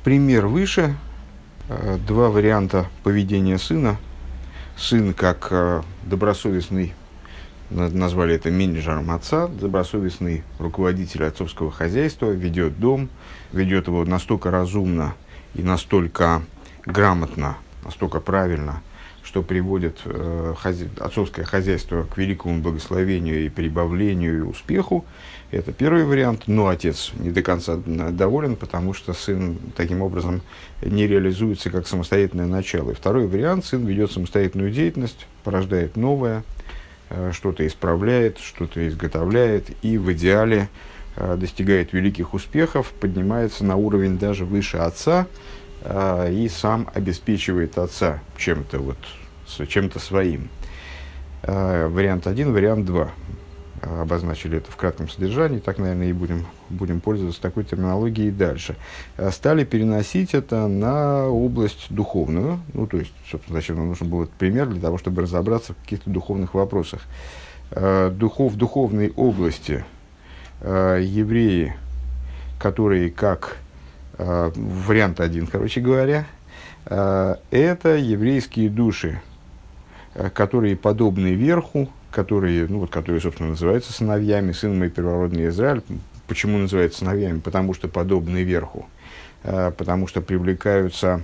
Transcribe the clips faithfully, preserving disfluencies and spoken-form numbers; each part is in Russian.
пример выше, э, два варианта поведения сына. Сын как э, добросовестный, назвали это менеджером отца, добросовестный руководитель отцовского хозяйства, ведет дом, ведет его настолько разумно и настолько грамотно, настолько правильно, что приводит э, хозя... отцовское хозяйство к великому благословению и прибавлению и успеху. Это первый вариант, но отец не до конца доволен, потому что сын таким образом не реализуется как самостоятельное начало. И второй вариант: сын ведет самостоятельную деятельность, порождает новое, э, что-то исправляет, что-то изготовляет и в идеале э, достигает великих успехов, поднимается на уровень даже выше отца, и сам обеспечивает отца чем-то, вот, чем-то своим. Вариант один, вариант два. Обозначили это в кратком содержании, так, наверное, и будем, будем пользоваться такой терминологией дальше. Стали переносить это на область духовную. Ну, то есть, собственно, зачем нам нужен был этот пример? Для того, чтобы разобраться в каких-то духовных вопросах. Духов, в духовной области евреи, которые как вариант один, короче говоря, это еврейские души, которые подобны верху, которые, ну, вот, которые, собственно, называются сыновьями, сын мой первородный Израиль. Почему называются сыновьями? Потому что подобны верху, потому что привлекаются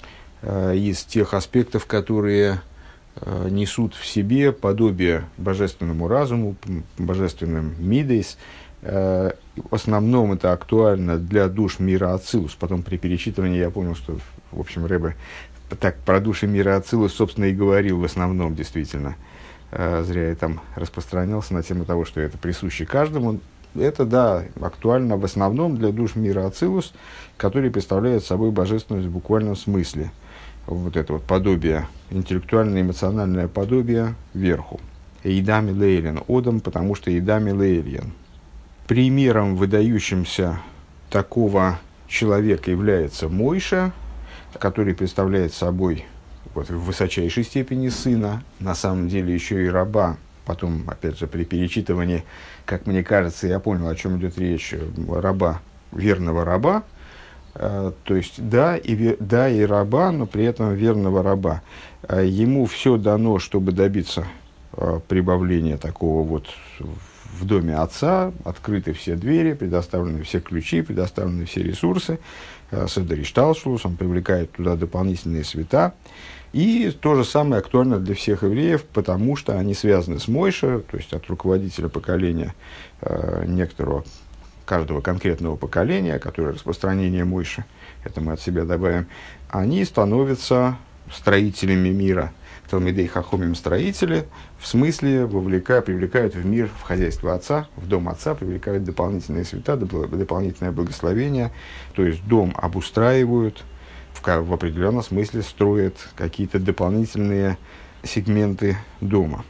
из тех аспектов, которые несут в себе подобие божественному разуму, божественным мидейс. В основном это актуально для душ мира Ацилус. Потом при перечитывании я понял, что, в общем, Ребе так про души мира Ацилус, собственно, и говорил в основном, действительно. Зря я там распространялся на тему того, что это присуще каждому. Это, да, актуально в основном для душ мира Ацилус, которые представляют собой божественность в буквальном смысле. Вот это вот подобие, интеллектуальное, эмоциональное подобие верху. Эйдами лейлен одам, потому что эйдами лейлен. Примером выдающимся такого человека является Мойша, который представляет собой вот, в высочайшей степени сына, на самом деле еще и раба. Потом, опять же, при перечитывании, как мне кажется, я понял, о чем идет речь, раба, верного раба. Uh, то есть, да и, да, и раба, но при этом верного раба. Uh, ему все дано, чтобы добиться uh, прибавления такого вот в доме отца, открыты все двери, предоставлены все ключи, предоставлены все ресурсы. Седеришталшус, он привлекает туда дополнительные света. И то же самое актуально для всех евреев, потому что они связаны с Мойше, то есть от руководителя поколения э, некоторого, каждого конкретного поколения, которое распространение Мойше, это мы от себя добавим, они становятся строителями мира. Талмидей хахомим строители, в смысле вовлекая, привлекают в мир, в хозяйство отца, в дом отца, привлекают дополнительные света, дополнительное благословение, то есть дом обустраивают, в, в определенном смысле строят какие-то дополнительные сегменты дома.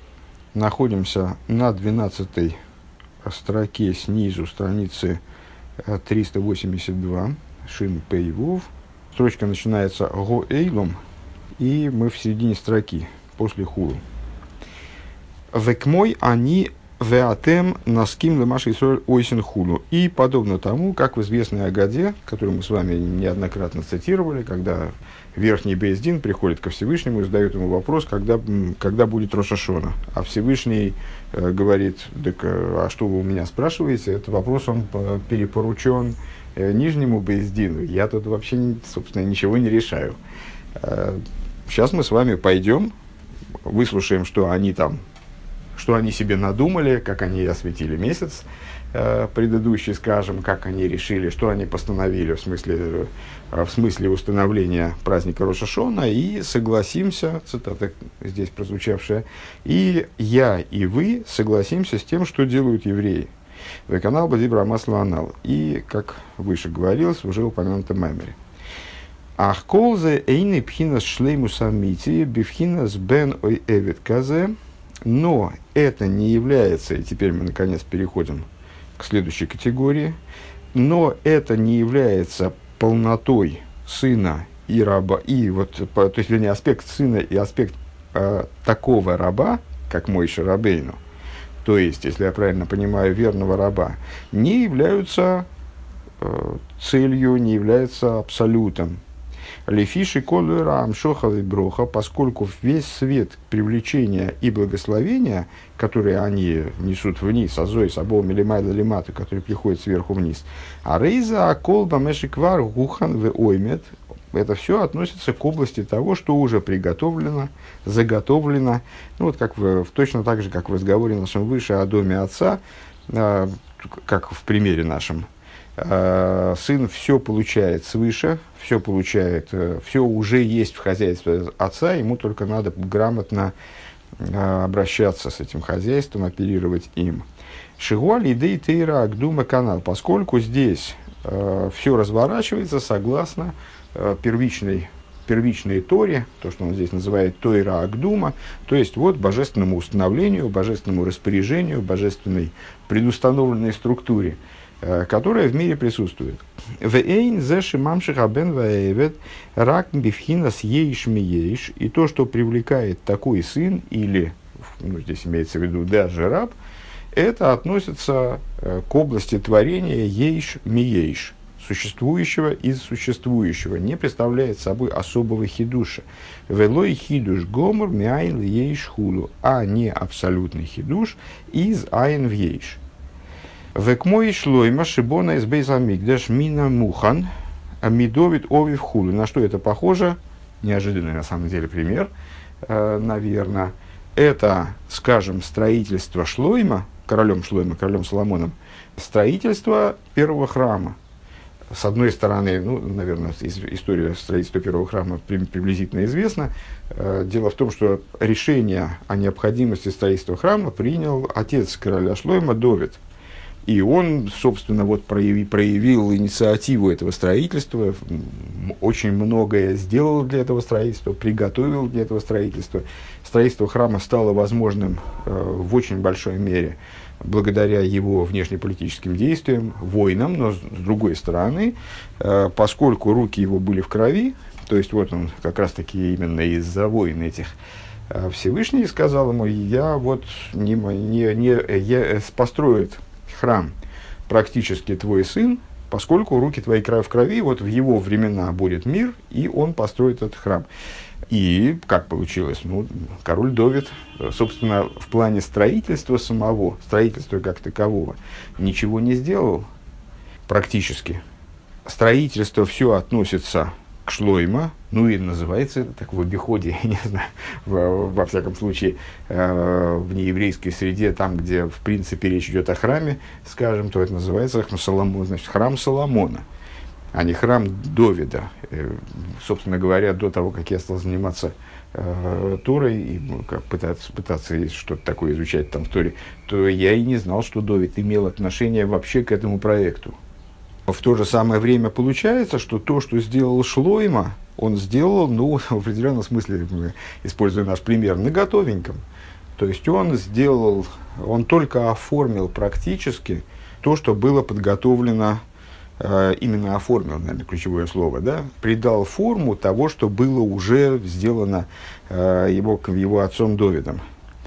Находимся на двенадцатой строке снизу страницы триста восемьдесят два, Шин Пей Вов. Строчка начинается «Го эйлом», и мы в середине строки, после хулу. «Век мой они веатем наским лемаши Исроэль ойсен хулу». И подобно тому, как в известной Агаде, которую мы с вами неоднократно цитировали, когда верхний бейс дин приходит ко Всевышнему и задает ему вопрос, когда, когда будет Рош ха-Шана. А Всевышний э, говорит: так, а что вы у меня спрашиваете? Этот вопрос, он перепоручен э, нижнему бейс дину. Я тут вообще, собственно, ничего не решаю. Э, сейчас мы с вами пойдем, выслушаем, что они там, что они себе надумали, как они осветили месяц э, предыдущий, скажем, как они решили, что они постановили в смысле, э, в смысле установления праздника Рош ха-Шана, и согласимся, цитата здесь прозвучавшая, и я, и вы согласимся с тем, что делают евреи. Веканал бадибра масла анал. И, как выше говорилось, уже упомянуто маймере. Ах колзе эйны пхинас шлеймус амити бифхинас бен ой эвид казе. Но это не является, и теперь мы наконец переходим к следующей категории, но это не является полнотой сына и раба, и вот, то есть, вернее, аспект сына и аспект э, такого раба, как Мойше Рабейну, то есть, если я правильно понимаю, верного раба, не являются целью, не является абсолютом. Лефиши колура амшоховый броха, поскольку весь свет привлечения и благословения, которые они несут вниз, азой, сабол, милимайда, лимата, который приходит сверху вниз, а рейза, колба, мешиквар, гухан, ве оймет, это все относится к области того, что уже приготовлено, заготовлено, ну вот как в, точно так же, как в разговоре нашем выше о доме отца, э, как в примере нашем. Сын все получает свыше, все получает, все уже есть в хозяйстве отца, ему только надо грамотно обращаться с этим хозяйством, оперировать им. Шигуаль идей тейра агдума канал, поскольку здесь все разворачивается согласно первичной, первичной Торе, то, что он здесь называет Тойра Агдума, то есть вот божественному установлению, божественному распоряжению, божественной предустановленной структуре, которая в мире присутствует. И то, что привлекает такой сын, или, ну, здесь имеется в виду даже раб, это относится к области творения ейш миейш, существующего из существующего, не представляет собой особого хидуша. Велой хидуш гомор миайн ейш хулу, а не абсолютный хидуш из айн в ейш. Векмой шлойма шибона из бейзамикдаш мина мухан мидовит овив хулу. На что это похоже? Неожиданный на самом деле пример, э, наверное. Это, скажем, строительство Шлойма, королем Шлойма, королем Соломоном, строительство первого храма. С одной стороны, ну, наверное, история строительства первого храма приблизительно известна. Э, дело в том, что решение о необходимости строительства храма принял отец короля Шлойма Довид. И он, собственно, вот прояви, проявил инициативу этого строительства, очень многое сделал для этого строительства, приготовил для этого строительства. Строительство храма стало возможным э, в очень большой мере благодаря его внешнеполитическим действиям, войнам, но с другой стороны, э, поскольку руки его были в крови, то есть вот он как раз-таки именно из-за войн этих, э, Всевышний сказал ему: я вот не, не, не я, построит храм практически твой сын, поскольку руки твои в крови, вот в его времена будет мир, и он построит этот храм. И как получилось? Ну, король Довид, собственно, в плане строительства самого, строительства как такового, ничего не сделал практически. Строительство все относится к Шлойма, ну и называется это так в обиходе, я не знаю, во, во всяком случае, э, в нееврейской среде, там, где, в принципе, речь идет о храме, скажем, то это называется Соломон, значит, храм Соломона, а не храм Довида. Э, собственно говоря, до того, как я стал заниматься э, Торой и ну, как пытаться, пытаться что-то такое изучать там в Торе, то я и не знал, что Довид имел отношение вообще к этому проекту. В то же самое время получается, что то, что сделал Шлойма, он сделал, ну, в определенном смысле, используя наш пример, на готовеньком. То есть он сделал, он только оформил практически то, что было подготовлено, э, именно оформил, наверное, ключевое слово, да, придал форму того, что было уже сделано э, его, его отцом Довидом.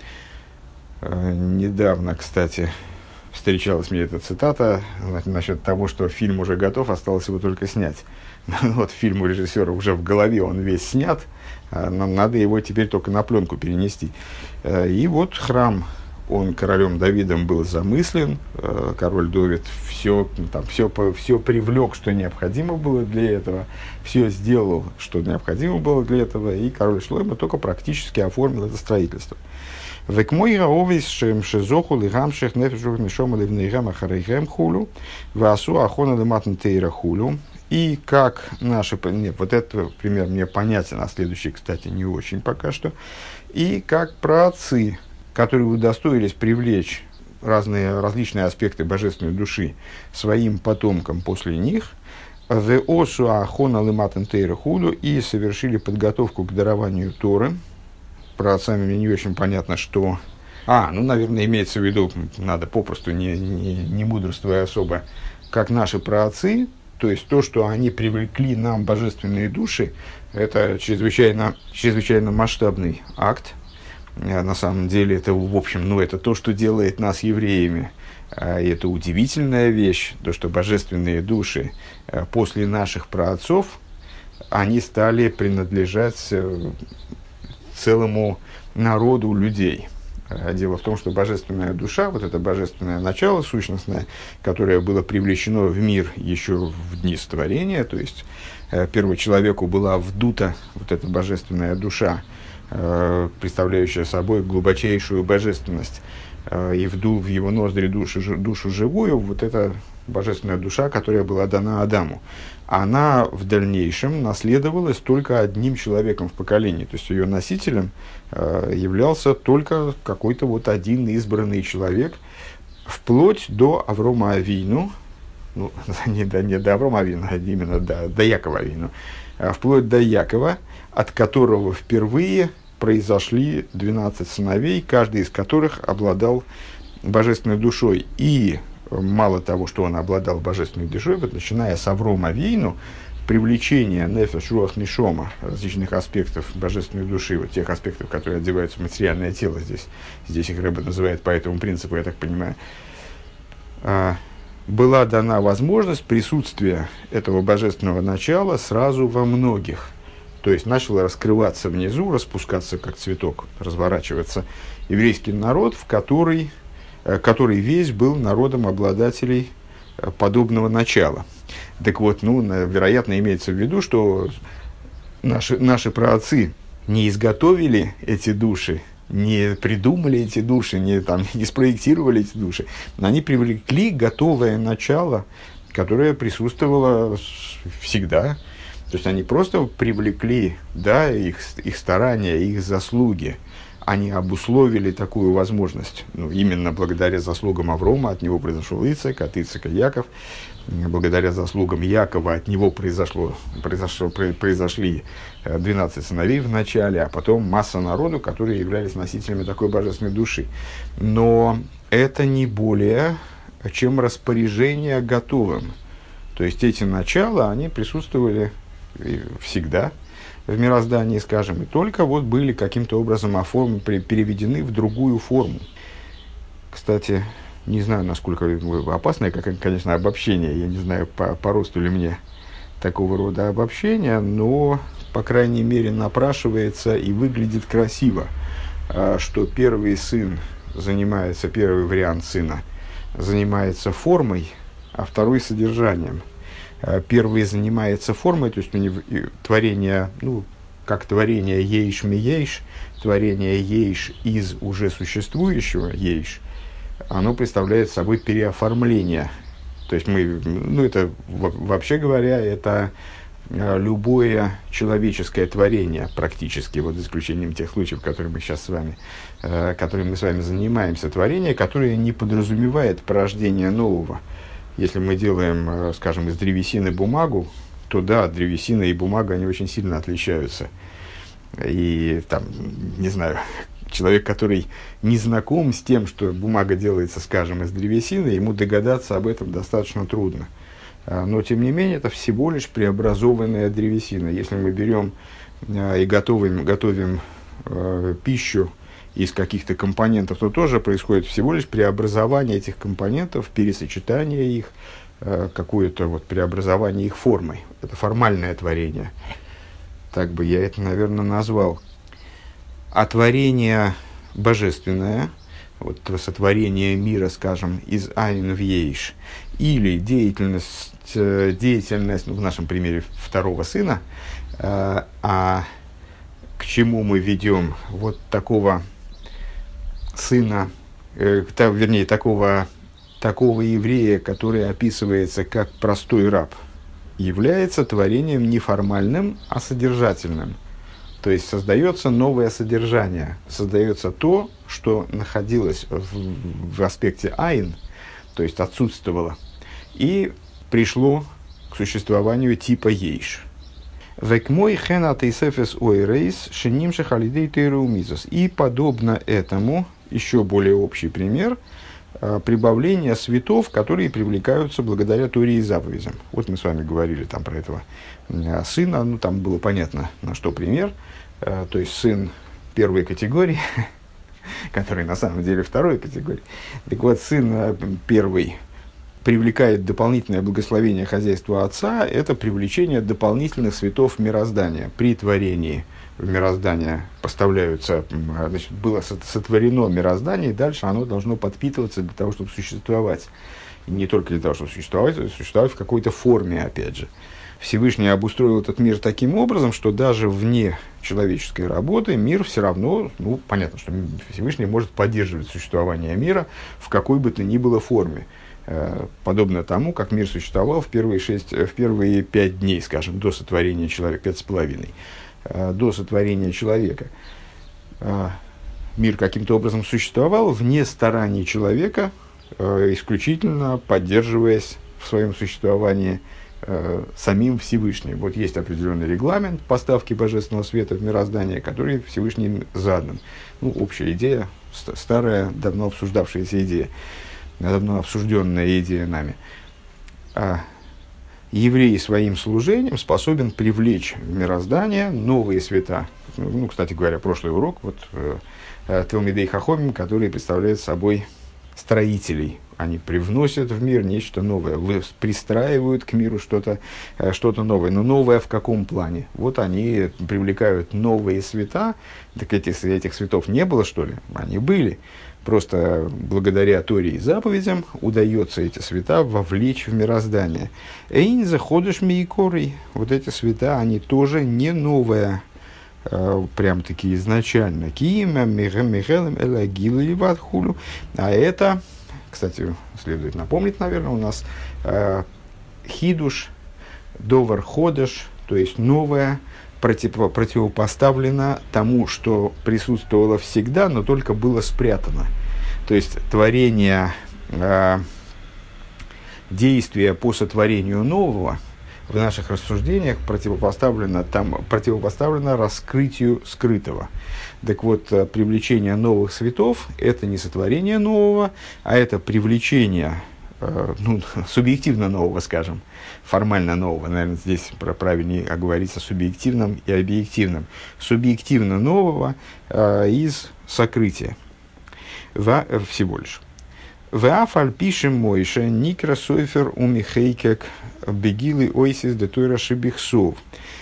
Э, недавно, кстати, встречалась мне эта цитата насчет того, что фильм уже готов, осталось его только снять. Вот фильм у режиссера уже в голове, он весь снят, нам надо его теперь только на пленку перенести. И вот храм, он королем Давидом был замыслен, король Довид все, там, все, все привлек, что необходимо было для этого, все сделал, что необходимо было для этого, и король Шлойма только практически оформил это строительство. Векмойра овис шем шезоху лигамших нефешух нишома ливнейгам ахарейгем хулю, васу ахона лиматн тейра хулю. И как наши... Нет, вот этот пример мне понятен, а следующий, кстати, не очень пока что. И как праотцы, которые удостоились привлечь разные, различные аспекты божественной души своим потомкам после них, веосу ахона лиматн тейра хулю, и совершили подготовку к дарованию Торы. Праотцами мне не очень понятно, что... А, ну, наверное, имеется в виду, надо попросту, не, не, не мудрствуя особо, как наши праотцы, то есть то, что они привлекли нам божественные души, это чрезвычайно, чрезвычайно масштабный акт. На самом деле, это, в общем, ну, это то, что делает нас евреями. И это удивительная вещь, то, что божественные души после наших праотцов, они стали принадлежать целому народу людей. Дело в том, что божественная душа, вот это божественное начало сущностное, которое было привлечено в мир еще в дни сотворения, то есть первому человеку была вдута вот эта божественная душа, представляющая собой глубочайшую божественность, и вдул в его ноздри душу, душу живую, вот эта божественная душа, которая была дана Адаму, она в дальнейшем наследовалась только одним человеком в поколении. То есть ее носителем э, являлся только какой-то вот один избранный человек, вплоть до Аврома Авину, ну, не до, не до Аврома Авину, а именно до, до Якова Авину, а вплоть до Якова, от которого впервые произошли двенадцать сыновей, каждый из которых обладал божественной душой. И мало того, что он обладал божественной душой, вот, начиная с Аврома Авину, привлечение нефеш, руах, нишома, различных аспектов божественной души, вот тех аспектов, которые одеваются в материальное тело, здесь, здесь их Рэбе называет по этому принципу, я так понимаю, была дана возможность присутствия этого божественного начала сразу во многих. То есть начал раскрываться внизу, распускаться как цветок, разворачиваться еврейский народ, в который, который весь был народом обладателей подобного начала. Так вот, ну, вероятно, имеется в виду, что наши, наши праотцы не изготовили эти души, не придумали эти души, не, там, не спроектировали эти души, но они привлекли готовое начало, которое присутствовало всегда. То есть они просто привлекли, да, их, их старания, их заслуги, они обусловили такую возможность. Ну, именно благодаря заслугам Аврома от него произошел Ицек, от Ицека Яков. Благодаря заслугам Якова от него произошло, произошло, произошли двенадцать сыновей в начале, а потом масса народу, которые являлись носителями такой божественной души. Но это не более чем распоряжение готовым. То есть эти начала, они присутствовали всегда в мироздании, скажем, и только вот были каким-то образом оформлены, переведены в другую форму. Кстати, не знаю, насколько опасное, как, конечно, обобщение, я не знаю, по, по росту ли мне такого рода обобщения, но, по крайней мере, напрашивается и выглядит красиво, что первый сын занимается, первый вариант сына занимается формой, а второй содержанием. Первый занимается формой, то есть у него творение, ну, как творение ейш ми ейш, творение ейш из уже существующего ейш, оно представляет собой переоформление. То есть мы, ну, это, вообще говоря, это любое человеческое творение практически, вот за исключением тех случаев, которые мы сейчас с вами, которыми мы с вами занимаемся, творение, которое не подразумевает порождение нового. Если мы делаем, скажем, из древесины бумагу, то да, древесина и бумага, они очень сильно отличаются. И там, не знаю, человек, который не знаком с тем, что бумага делается, скажем, из древесины, ему догадаться об этом достаточно трудно. Но, тем не менее, это всего лишь преобразованная древесина. Если мы берем и готовим, готовим э, пищу из каких-то компонентов, то тоже происходит всего лишь преобразование этих компонентов, пересочетание их, э, какое-то вот преобразование их формой. Это формальное творение. Так бы я это, наверное, назвал. А творение божественное, вот сотворение мира, скажем, из айн в ейш, или деятельность, деятельность, ну, в нашем примере, второго сына, э, а к чему мы ведем вот такого сына, э, та, вернее, такого, такого еврея, который описывается как простой раб, является творением не формальным, а содержательным. То есть создается новое содержание, создается то, что находилось в, в аспекте айн, то есть отсутствовало, и пришло к существованию типа ейш. Векмой хена тейсефес ойрейс шенимших алидей тейрумизос. И подобно этому, еще более общий пример, прибавление светов, которые привлекаются благодаря Торе и заповедям. Вот мы с вами говорили там про этого сына, ну там было понятно, на что пример. То есть сын первой категории, который на самом деле второй категории. Так вот, сын первый привлекает дополнительное благословение хозяйства отца, это привлечение дополнительных светов мироздания. При творении в мироздание поставляются, значит, было сотворено мироздание, и дальше оно должно подпитываться для того, чтобы существовать. И не только для того, чтобы существовать, а существовать в какой-то форме, опять же. Всевышний обустроил этот мир таким образом, что даже вне человеческой работы мир все равно, ну, понятно, что Всевышний может поддерживать существование мира в какой бы то ни было форме. Подобно тому, как мир существовал в первые, шесть, в первые пять дней, скажем, до сотворения человека, пять с половиной, до сотворения человека. Мир каким-то образом существовал вне стараний человека, исключительно поддерживаясь в своем существовании самим Всевышним. Вот есть определенный регламент поставки божественного света в мироздание, который Всевышним задан. Ну, общая идея, старая, давно обсуждавшаяся идея, давно обсужденная идея нами. А еврей своим служением способен привлечь в мироздание новые света. Ну, кстати говоря, прошлый урок, вот э, Талмидей Хахомим, которые представляют собой строителей. Они привносят в мир нечто новое, пристраивают к миру что-то, что-то новое. Но новое в каком плане? Вот они привлекают новые света. Так этих, этих светов не было, что ли? Они были. Просто благодаря Торе и заповедям удается эти света вовлечь в мироздание. Эйн заходишь миикорой. Вот эти света, они тоже не новые. Прям-таки изначально. Киима, михелем, элагилу и ватхулю. А это... Кстати, следует напомнить, наверное, у нас э, хидуш, довар ходыш, то есть новое, против, противопоставлено тому, что присутствовало всегда, но только было спрятано. То есть творение, э, действия по сотворению нового в наших рассуждениях противопоставлено, там, противопоставлено раскрытию скрытого. Так вот, привлечение новых светов – это не сотворение нового, а это привлечение, э, ну, субъективно нового, скажем, формально нового. Наверное, здесь правильнее оговориться о субъективном и объективном. Субъективно нового э, из сокрытия. Во, всего лишь. «Веафаль пишем Мойше, никра сойфер умихейкек бегилы ойсис де тойра шибихсов».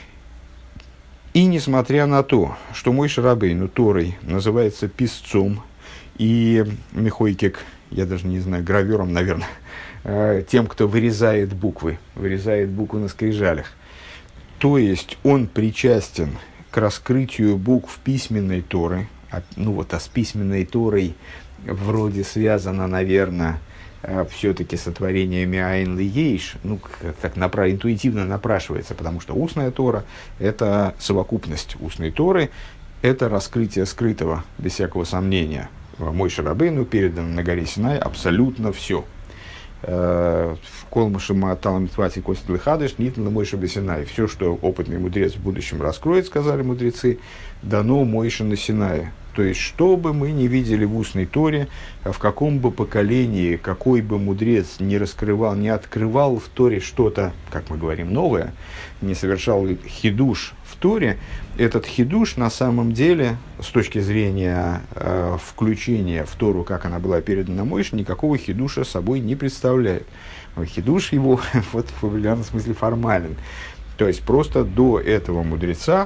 И несмотря на то, что Мойше Рабейну Торой называется писцом, и Михойкек, я даже не знаю, гравером, наверное, тем, кто вырезает буквы, вырезает буквы на скрижалях, то есть он причастен к раскрытию букв письменной Торы, а, ну вот, а с письменной Торой вроде связано, наверное, все-таки сотворение Миаин Ли Ейш, ну, так напра- интуитивно напрашивается, потому что устная Тора – это совокупность устной Торы, это раскрытие скрытого, без всякого сомнения. Мойше Рабейну передано на горе Синай абсолютно все. В Колмашима Таламитвати Костел Хадыш Нитл Мойше Бесинай. Все, что опытный мудрец в будущем раскроет, сказали мудрецы, дано Мойше на Синае. То есть, что бы мы ни видели в устной Торе, в каком бы поколении, какой бы мудрец не раскрывал, не открывал в Торе что-то, как мы говорим, новое, не совершал хидуш в Торе, этот хидуш на самом деле, с точки зрения э, включения в Тору, как она была передана Мойше, никакого хидуша собой не представляет. Хидуш его вот, в определенном смысле формален. То есть, просто до этого мудреца,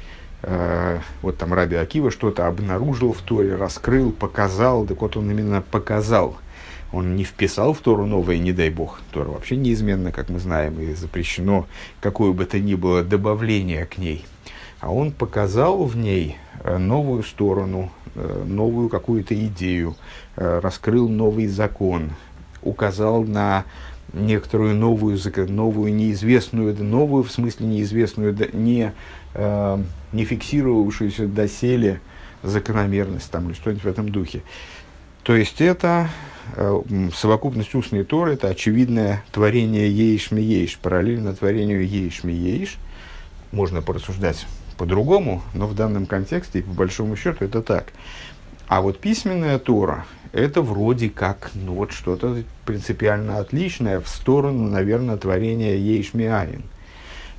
вот там Раби Акива что-то обнаружил в Торе, раскрыл, показал, так вот он именно показал. Он не вписал в Тору новое, не дай бог. Тора вообще неизменна, как мы знаем, и запрещено какое бы то ни было добавление к ней. А он показал в ней новую сторону, новую какую-то идею, раскрыл новый закон, указал на некоторую новую, новую неизвестную, новую в смысле неизвестную, не, э, не фиксировавшуюся доселе закономерность там, или что-нибудь в этом духе. То есть это э, совокупность устной Торы, это очевидное творение Ейш-Ми-Ейш, параллельно творению Ейш-Ми-Ейш. Можно порассуждать по-другому, но в данном контексте, по большому счету, это так. А вот письменная Тора – это вроде как ну, вот что-то принципиально отличное в сторону, наверное, творения Ейш-Ми-Айн.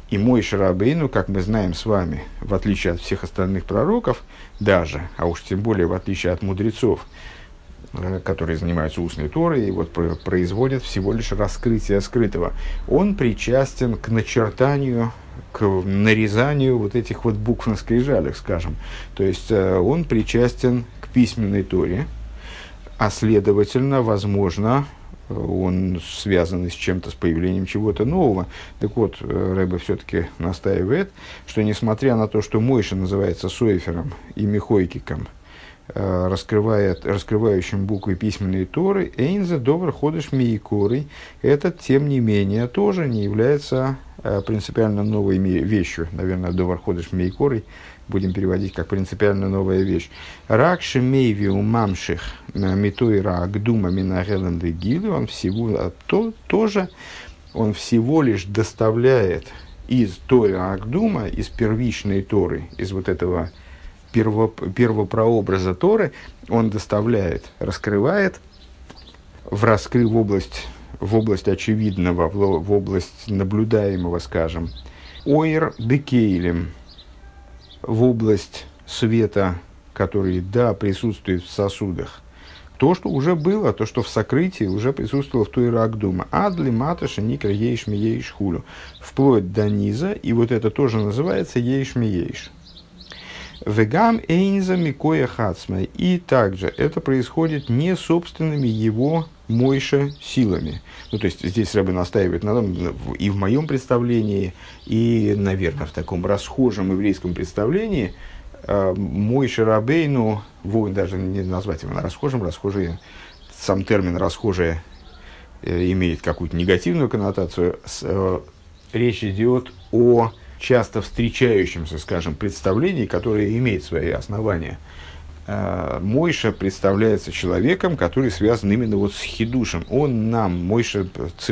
И Мойше Рабейну, как мы знаем с вами, в отличие от всех остальных пророков, даже, а уж тем более в отличие от мудрецов, которые занимаются устной Торой и вот производят всего лишь раскрытие скрытого, он причастен к начертанию, к нарезанию вот этих вот букв на скрижалях, скажем. То есть он причастен к письменной Торе, а следовательно, возможно, он связан с чем-то, с появлением чего-то нового. Так вот, Рэбе все-таки настаивает, что несмотря на то, что Мойша называется Сойфером и Михойкиком, раскрывает, раскрывающим буквы письменной Торы, Эйнзе Довар Ходыш Мейкорой, это, тем не менее, тоже не является принципиально новой вещью. Наверное, Довар Ходыш Мейкорой будем переводить как принципиально новая вещь. Рак шемейвиу мамших митойра агдума минагеланды гилу, он всего то, тоже, он всего лишь доставляет из Тойра Агдума, из первичной Торы, из вот этого перво, первопрообраза Торы, он доставляет, раскрывает в раскры в область, в область очевидного, в, в область наблюдаемого, скажем, ойр декейлем, в область света, который, да, присутствует в сосудах, то, что уже было, то, что в сокрытии уже присутствовало в Тойра Агдума. Адли маташа никра ейш ми ейш хулю. Вплоть до низа, и вот это тоже называется ейш ми ейш. Вегам эйнза микоя хацма. И также это происходит не собственными его Мойше силами. Ну, то есть здесь Рэбе настаивает на том, и в моем представлении, и, наверное, в таком расхожем еврейском представлении, э, Мойше Рабейну, даже не назвать его расхожим, расхожий, сам термин расхожий э, имеет какую-то негативную коннотацию. С, э, речь идет о часто встречающемся, скажем, представлении, которое имеет свои основания. Мойша представляется человеком, который связан именно вот с хидушем. Он нам, Мойша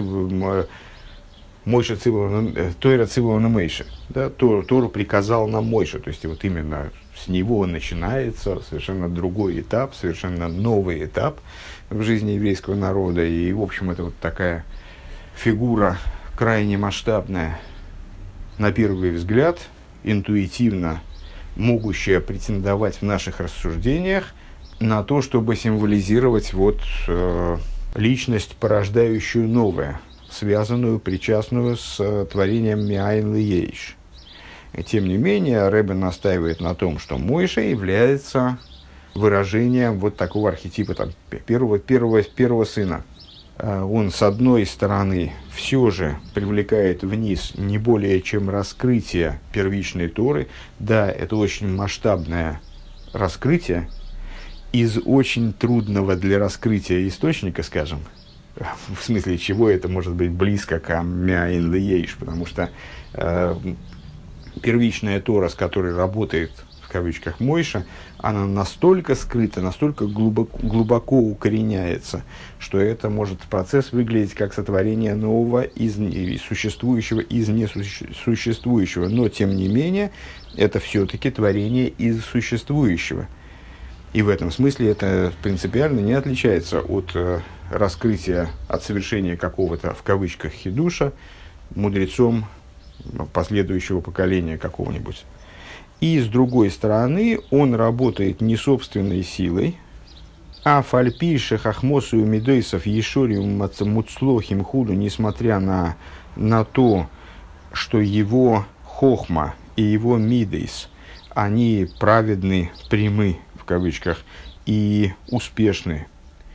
Мойша Тойра Цивовна Мейша, да, Тору, Тору приказал нам Мойша, то есть вот именно с него начинается совершенно другой этап, совершенно новый этап в жизни еврейского народа. И, в общем, это вот такая фигура крайне масштабная, на первый взгляд, интуитивно могущая претендовать в наших рассуждениях на то, чтобы символизировать вот, э, личность, порождающую новое, связанную, причастную с э, творением Миайн Лиейш. Тем не менее, Рэбе настаивает на том, что Мойша является выражением вот такого архетипа там, первого, первого, первого сына. Он, с одной стороны, все же привлекает вниз не более чем раскрытие первичной Торы. Да, это очень масштабное раскрытие из очень трудного для раскрытия источника, скажем, в смысле чего это может быть близко к Мяин Лиейш, потому что э, первичная Тора, с которой работает, в кавычках, Мойша, она настолько скрыта, настолько глубоко, глубоко укореняется, что это может процесс выглядеть как сотворение нового из, из существующего, из несуществующего. Но, тем не менее, это все-таки творение из существующего. И в этом смысле это принципиально не отличается от э, раскрытия, от совершения какого-то, в кавычках, хидуша мудрецом последующего поколения какого-нибудь. И, с другой стороны, он работает не собственной силой, а фальпише хахмосу медойсов ешориум муцлохим худу, несмотря на, на то, что его хохма и его мидейс, они праведны, прямы, в кавычках, и успешны.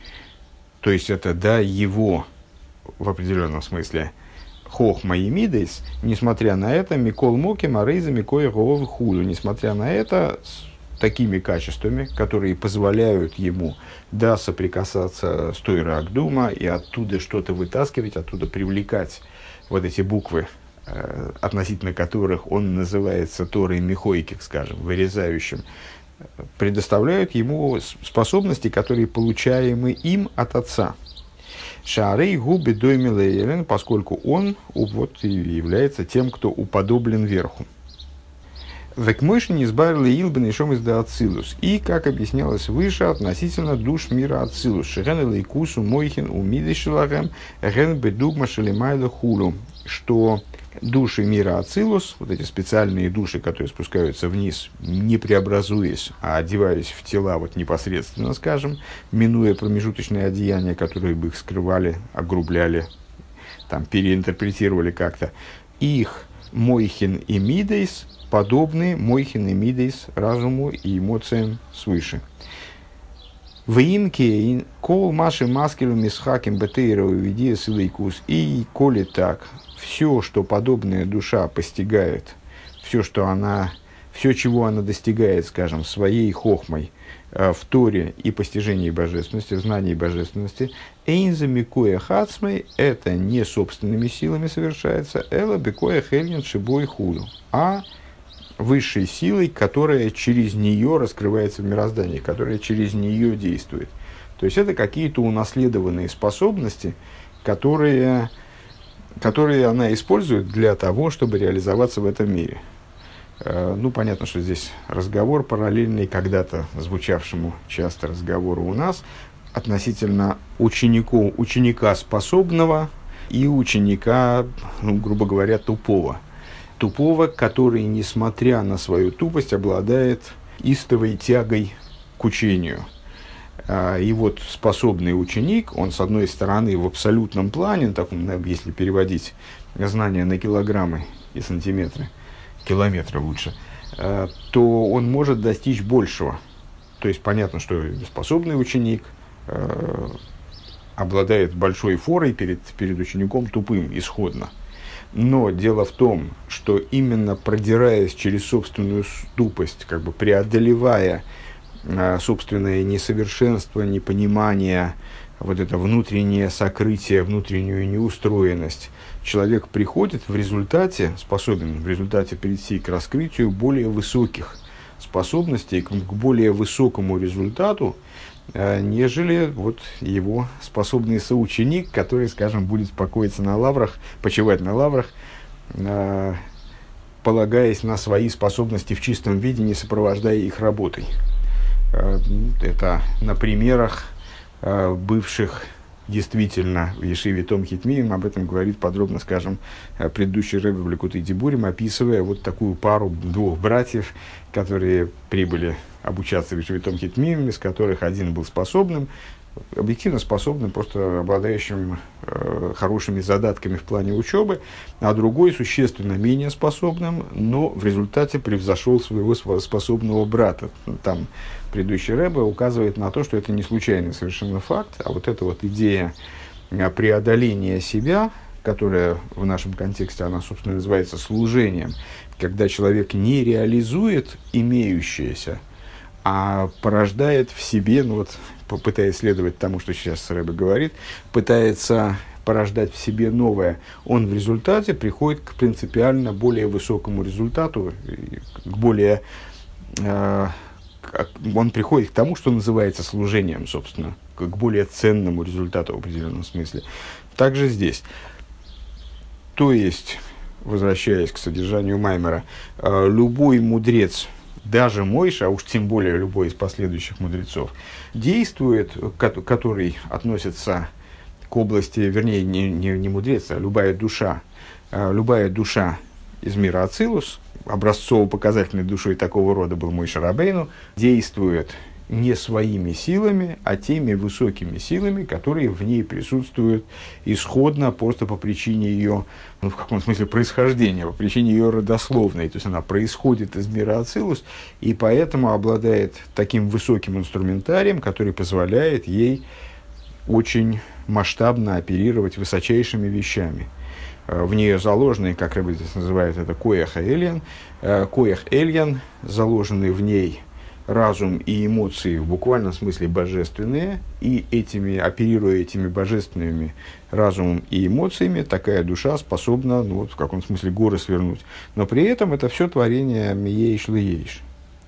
То есть, это, да, его, в определенном смысле, Хохма и Мидейс, несмотря на это, Микол Моки, Марейза, Микоя, Говы, Хулю, несмотря на это, с такими качествами, которые позволяют ему, да, соприкасаться с Тойра Агдума и оттуда что-то вытаскивать, оттуда привлекать вот эти буквы, э, относительно которых он называется Торой Михойкик, скажем, вырезающим, предоставляют ему способности, которые получаемы им от отца. Шаарей губи доймилейлен, поскольку он вот, является тем, кто уподоблен верху. Векмойши не избавили Илбен и Шом из Ацилус. И, как объяснялось выше, относительно душ мира Ацилус. Шерен лейкусу мойхин умиды шелагем, рен бедугма шелемайла хулу. Что Души мира Ацилус, вот эти специальные души, которые спускаются вниз, не преобразуясь, а одеваясь в тела вот непосредственно, скажем, минуя промежуточные одеяния, которые бы их скрывали, огрубляли, там, переинтерпретировали как-то, их Мойхин и Мидейс подобны Мойхин и Мидейс разуму и эмоциям свыше. В имке кол маши маскелу мисхаким бетейру видия силейкус. И коли так, все, что подобная душа постигает, все, что она, все, чего она достигает, скажем, своей хохмой э, в Торе и постижении божественности, в знании божественности, эйнза микоя хацмей, это не собственными силами совершается, эла бекоя хельнин шибой худу, а высшей силой, которая через нее раскрывается в мироздании, которая через нее действует. То есть это какие-то унаследованные способности, которые, которые она использует для того, чтобы реализоваться в этом мире. Ну, понятно, что здесь разговор параллельный когда-то звучавшему часто разговору у нас относительно ученику, ученика способного и ученика, ну, грубо говоря, тупого. Тупого, который, несмотря на свою тупость, обладает истовой тягой к учению. И вот способный ученик, он, с одной стороны, в абсолютном плане, так, если переводить знания на килограммы и сантиметры, километры лучше, то он может достичь большего. То есть понятно, что способный ученик обладает большой форой перед, перед учеником тупым исходно. Но дело в том, что именно продираясь через собственную тупость, как бы преодолевая э, собственное несовершенство, непонимание, вот это внутреннее сокрытие, внутреннюю неустроенность, человек приходит в результате, способен в результате прийти к раскрытию более высоких способностей, к, к более высокому результату, нежели вот его способный соученик, который, скажем, будет покоиться на лаврах, почивать на лаврах, э, полагаясь на свои способности в чистом виде, не сопровождая их работой. Э, это на примерах э, бывших действительно в Ешиве Томхит Миим, об этом говорит подробно, скажем, предыдущий рэбе в Ликутей Дибурим, описывая вот такую пару двух братьев, которые прибыли обучаться в Ешиве Томхит Миим, из которых один был способным, объективно способным, просто обладающим э, хорошими задатками в плане учебы, а другой существенно менее способным, но в результате превзошел своего способного брата. Там предыдущий рэбе указывает на то, что это не случайный совершенно факт, а вот эта вот идея преодоления себя, которая в нашем контексте, она, собственно, называется служением, когда человек не реализует имеющееся, а порождает в себе, ну вот, пытаясь следовать тому, что сейчас рэбе говорит, пытается порождать в себе новое, он в результате приходит к принципиально более высокому результату, к более, э, он приходит к тому, что называется служением, собственно, к более ценному результату в определенном смысле. Также здесь. То есть, возвращаясь к содержанию Маймера, э, любой мудрец, даже Мойша, а уж тем более любой из последующих мудрецов, действует, который относится к области, вернее, не, не, не мудрец, а любая душа, любая душа из мира Ацилус, образцово-показательной душой такого рода был Мойше Рабейну, действует не своими силами, а теми высокими силами, которые в ней присутствуют исходно просто по причине ее, ну, в каком смысле происхождения, по причине ее родословной. То есть она происходит из мира Ацилус и поэтому обладает таким высоким инструментарием, который позволяет ей очень масштабно оперировать высочайшими вещами. В нее заложены, как рыбы здесь называют это, коях эльян, коях эльян, заложены в ней разум и эмоции в буквальном смысле божественные, и этими, оперируя этими божественными разумом и эмоциями, такая душа способна, ну вот в каком смысле, горы свернуть. Но при этом это все творение миейш лиейш.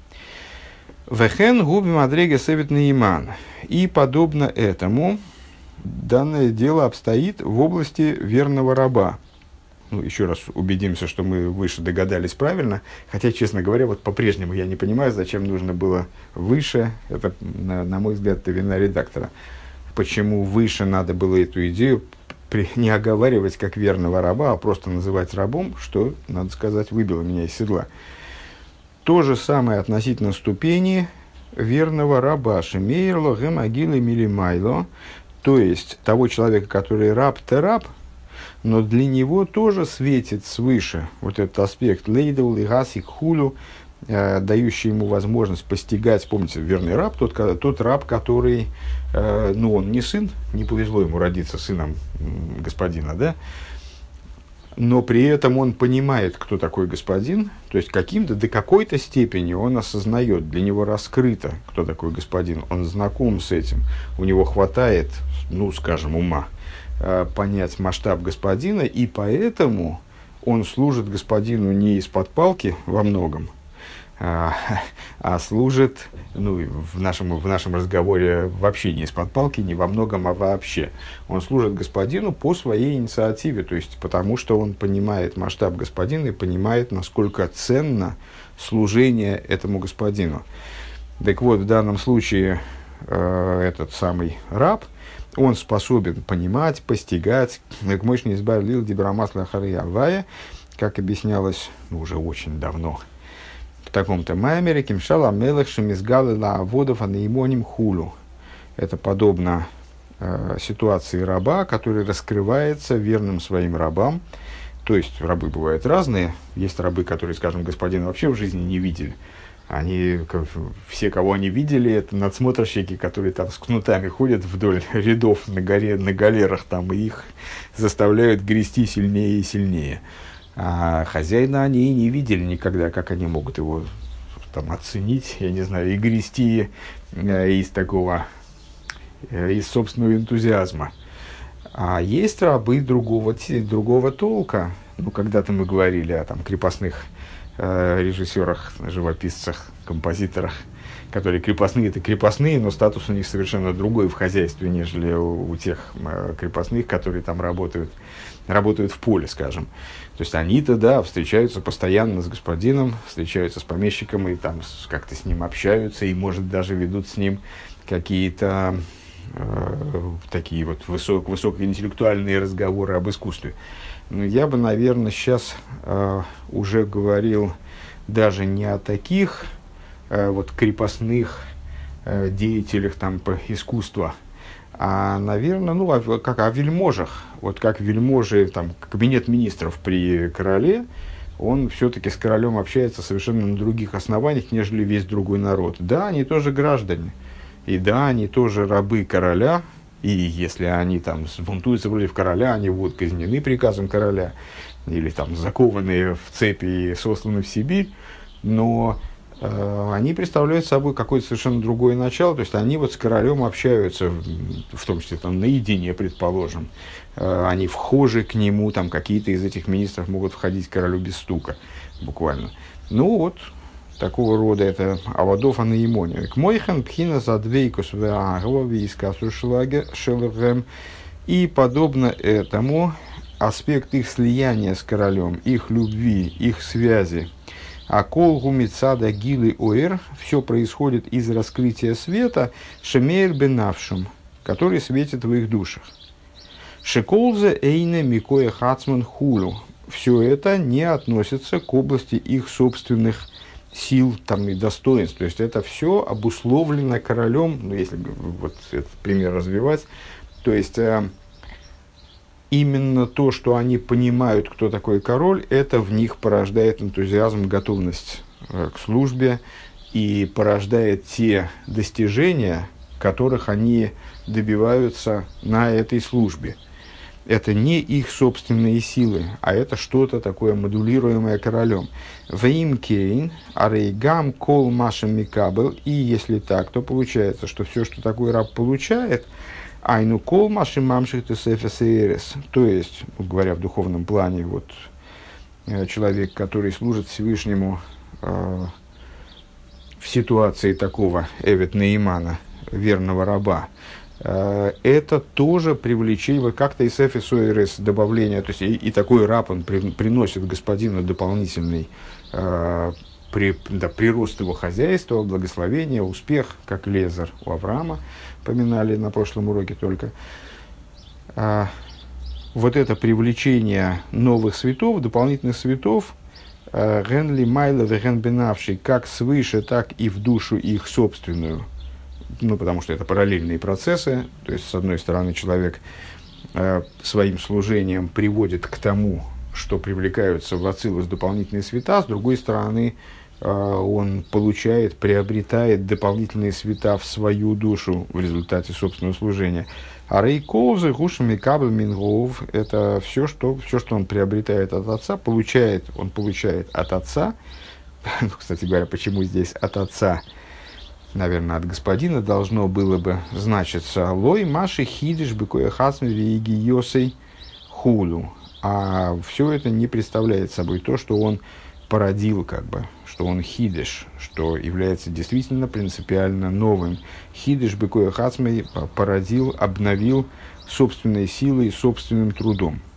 Вехен губи мадрега севет наиман. И подобно этому данное дело обстоит в области верного раба. Ну, еще раз убедимся, что мы выше догадались правильно. Хотя, честно говоря, вот по-прежнему я не понимаю, зачем нужно было выше. Это, на, на мой взгляд, это вина редактора. Почему выше надо было эту идею при, не оговаривать как верного раба, а просто называть рабом, что, надо сказать, выбило меня из седла. То же самое относительно ступени верного раба. Шемейрло гемагилы милимайло, то есть того человека, который раб-то раб, но для него тоже светит свыше вот этот аспект лейдул и гасик хулю, э, дающий ему возможность постигать. Помните, верный раб, тот, тот раб, который, э, ну, он не сын, не повезло ему родиться сыном господина, да, но при этом он понимает, кто такой господин, то есть каким-то, до какой-то степени он осознает, для него раскрыто, кто такой господин, он знаком с этим, у него хватает, ну, скажем, ума э, понять масштаб господина, и поэтому он служит господину не из-под палки во многом, а, а служит, ну, в нашем, в нашем разговоре вообще не из-под палки, не во многом, а вообще. Он служит господину по своей инициативе, то есть потому, что он понимает масштаб господина и понимает, насколько ценно служение этому господину. Так вот, в данном случае э, этот самый раб, он способен понимать, постигать, как объяснялось, ну, уже очень давно, в таком-то маймере, кимшала мелах шемизгалы лааводов анаимоним хулю. Это подобно э, ситуации раба, который раскрывается верным своим рабам. То есть рабы бывают разные. Есть рабы, которые, скажем, господина вообще в жизни не видели. Они, все, кого они видели, это надсмотрщики, которые там с кнутами ходят вдоль рядов на, горе, на галерах там, и их заставляют грести сильнее и сильнее. А хозяина они и не видели никогда, как они могут его там оценить, я не знаю, и грести э, из такого, э, из собственного энтузиазма. А есть рабы другого, другого толка. Ну, когда-то мы говорили о там, крепостных э, режиссерах, живописцах, композиторах, которые крепостные, это крепостные, но статус у них совершенно другой в хозяйстве, нежели у, у тех э, крепостных, которые там работают, работают в поле, скажем. То есть они-то, да, встречаются постоянно с господином, встречаются с помещиком и там как-то с ним общаются, и, может, даже ведут с ним какие-то э, такие вот высок, высокоинтеллектуальные разговоры об искусстве. Но я бы, наверное, сейчас э, уже говорил даже не о таких э, вот крепостных э, деятелях там по искусству, а, наверное, ну, а, как о вельможах. Вот как вельможи, там, кабинет министров при короле, он все-таки с королем общается совершенно на других основаниях, нежели весь другой народ. Да, они тоже граждане, и да, они тоже рабы короля, и если они там сбунтуются против короля, они будут казнены приказом короля, или там закованы в цепи и сосланы в Сибирь, но они представляют собой какое-то совершенно другое начало, то есть они вот с королем общаются, в том числе там наедине, предположим, они вхожи к нему, там какие-то из этих министров могут входить к королю без стука, буквально. Ну вот, такого рода это авадов анаимония. К мойхан пхина задвейкус веаглови искасу шелгем. И подобно этому аспект их слияния с королем, их любви, их связи, а кол гумицада гилы оэр, все происходит из раскрытия света, шемейр бенавшим, который светит в их душах. Шеколзе эйне микоя хацман хулю. Все это не относится к области их собственных сил там, и достоинств. То есть это все обусловлено королем, ну, если вот этот пример развивать, то есть э, именно то, что они понимают, кто такой король, это в них порождает энтузиазм, готовность э, к службе и порождает те достижения, которых они добиваются на этой службе. Это не их собственные силы, а это что-то такое модулируемое королем. Ваим кейн, арейгам кол машем микабел. И если так, то получается, что все, что такой раб получает, айну кол машем мамших тесэфэсэрс. То есть, говоря в духовном плане, вот человек, который служит Всевышнему э, в ситуации такого эвет наимана, верного раба, это тоже привлечение, вот как-то из эфисуэрс добавление, то есть и, и такой раб, он при, приносит господину дополнительный э, при, да, прирост его хозяйства, благословение, успех, как Лезар у Авраама, поминали на прошлом уроке только. А, вот это привлечение новых светов, дополнительных светов, Генли Майла Веген Бенавший, как свыше, так и в душу их собственную. Ну, потому что это параллельные процессы. То есть, с одной стороны, человек э, своим служением приводит к тому, что привлекаются в ацилус дополнительные света, с другой стороны, э, он получает, приобретает дополнительные света в свою душу в результате собственного служения. А рейколзы, гушами, кабель, мингов – это все что, все, что он приобретает от Отца, получает, он получает от Отца. Кстати говоря, почему здесь от Отца? Наверное, от Господина должно было бы значиться «Лой маши хидиш бекоя хасми виги йосей хулу». А все это не представляет собой то, что он породил, как бы, что он хидиш, что является действительно принципиально новым. Хидиш бекоя хасми породил, обновил собственной силой, собственным трудом.